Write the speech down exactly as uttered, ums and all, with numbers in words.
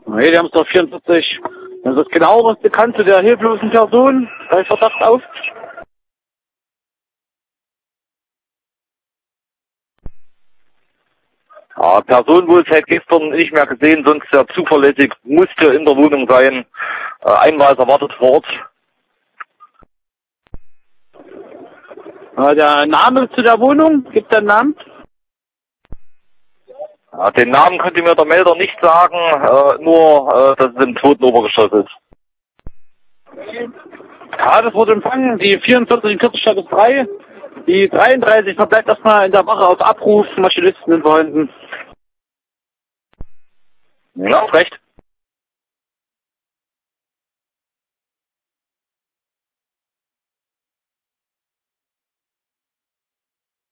Nee, die haben es doch vierundvierzig. Das ist genau was bekannt zu der hilflosen Person bei Verdacht auf. Ja, Person wohl seit gestern nicht mehr gesehen, sonst sehr zuverlässig, musste in der Wohnung sein. Äh, Einweiser wartet vor Ort. Äh, der Name zu der Wohnung, gibt der Namen? Ja, den Namen könnte mir der Melder nicht sagen, äh, nur, äh, dass es im zweiten Obergeschoss ist. Ja, das wurde empfangen. Die vierundvierzig in Kürzestadt ist frei. Die dreiunddreißig verbleibt erstmal in der Wache auf Abruf. Maschinisten sind vorhanden. Ja, recht.